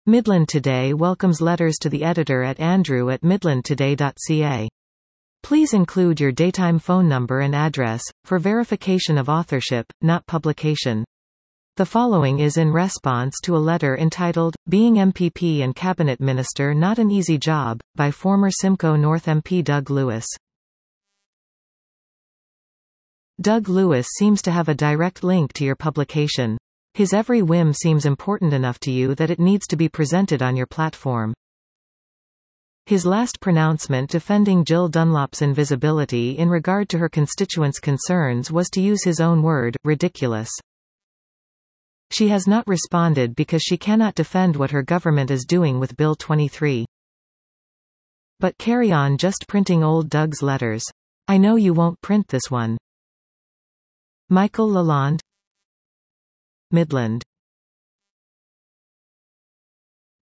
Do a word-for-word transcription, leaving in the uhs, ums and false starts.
Midland Today welcomes letters to the editor at andrew at midland today dot c a. Please include your daytime phone number and address, for verification of authorship, not publication. The following is in response to a letter entitled, Being M P P and Cabinet Minister Not an Easy Job, by former Simcoe North M P Doug Lewis. Doug Lewis seems to have a direct link to your publication. His every whim seems important enough to you that it needs to be presented on your platform. His last pronouncement defending Jill Dunlop's invisibility in regard to her constituents' concerns was, to use his own word, ridiculous. She has not responded because she cannot defend what her government is doing with Bill twenty-three. But carry on just printing old Doug's letters. I know you won't print this one. Michael Lalonde, Midland.